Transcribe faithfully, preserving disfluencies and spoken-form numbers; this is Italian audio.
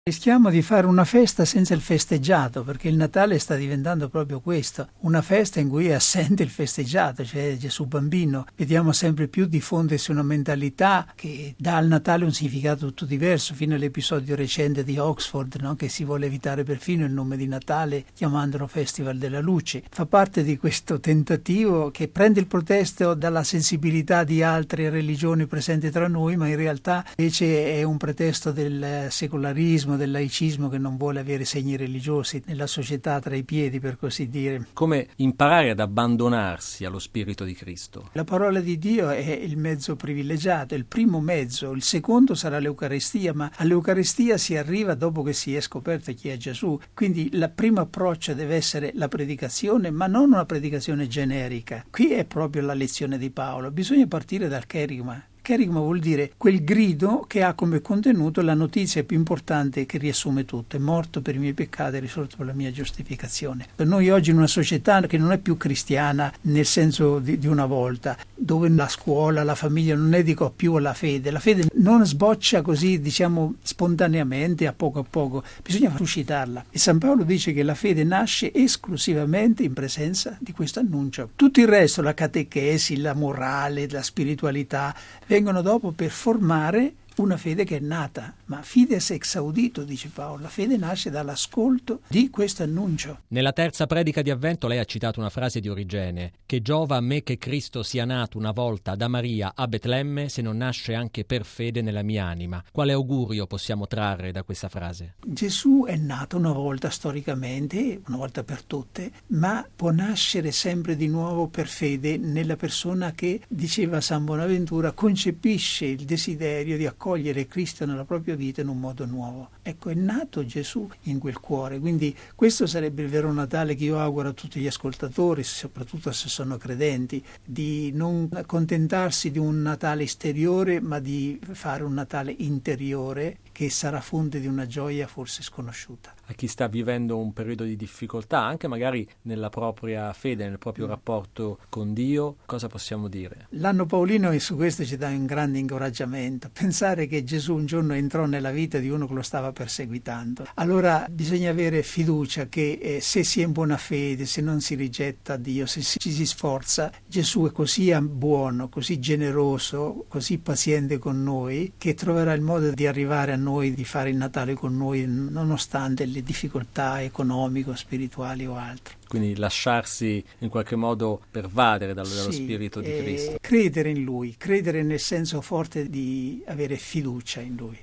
Rischiamo di fare una festa senza il festeggiato, perché il Natale sta diventando proprio questo, una festa in cui è assente il festeggiato, cioè Gesù bambino. Vediamo sempre più diffondersi una mentalità che dà al Natale un significato tutto diverso, fino all'episodio recente di Oxford, no? Che si vuole evitare perfino il nome di Natale chiamandolo Festival della Luce. Fa parte di questo tentativo che prende il pretesto dalla sensibilità di altre religioni presenti tra noi, ma in realtà invece è un pretesto del secolarismo, del laicismo che non vuole avere segni religiosi nella società tra i piedi, per così dire. Come imparare ad abbandonarsi allo Spirito di Cristo? La parola di Dio è il mezzo privilegiato, il primo mezzo, il secondo sarà l'Eucaristia, ma all'Eucaristia si arriva dopo che si è scoperto chi è Gesù. Quindi il primo approccio deve essere la predicazione, ma non una predicazione generica. Qui è proprio la lezione di Paolo, bisogna partire dal kerigma. Kerigma vuol dire quel grido che ha come contenuto la notizia più importante che riassume tutto: è morto per i miei peccati, è risorto per la mia giustificazione. Per noi oggi in una società che non è più cristiana nel senso di, di una volta, dove la scuola, la famiglia non dedicano più alla fede, la fede non sboccia così, diciamo, spontaneamente, a poco a poco, bisogna suscitarla. E San Paolo dice che la fede nasce esclusivamente in presenza di questo annuncio. Tutto il resto, la catechesi, la morale, la spiritualità, vengono dopo per formare una fede che è nata, ma fides ex audito, dice Paolo, la fede nasce dall'ascolto di questo annuncio. Nella terza predica di Avvento lei ha citato una frase di Origene: che giova a me che Cristo sia nato una volta da Maria a Betlemme, se non nasce anche per fede nella mia anima. Quale augurio possiamo trarre da questa frase? Gesù è nato una volta storicamente, una volta per tutte, ma può nascere sempre di nuovo per fede nella persona che, diceva San Bonaventura, concepisce il desiderio di accogliere Cristo nella propria vita in un modo nuovo. Ecco, è nato Gesù in quel cuore, quindi questo sarebbe il vero Natale che io auguro a tutti gli ascoltatori, soprattutto se sono credenti, di non accontentarsi di un Natale esteriore, ma di fare un Natale interiore che sarà fonte di una gioia forse sconosciuta. A chi sta vivendo un periodo di difficoltà, anche magari nella propria fede, nel proprio mm. rapporto con Dio, cosa possiamo dire? L'anno paolino su questo ci dà un grande incoraggiamento. Pensare che Gesù un giorno entrò nella vita di uno che lo stava perseguitando. Allora bisogna avere fiducia che eh, se si è in buona fede, se non si rigetta Dio, se ci si sforza, Gesù è così buono, così generoso, così paziente con noi, che troverà il modo di arrivare a noi, di fare il Natale con noi, nonostante le difficoltà economiche, spirituali o altro. Quindi lasciarsi in qualche modo pervadere dallo, dallo sì, Spirito di Cristo. Credere in Lui, credere nel senso forte di avere fiducia in Lui.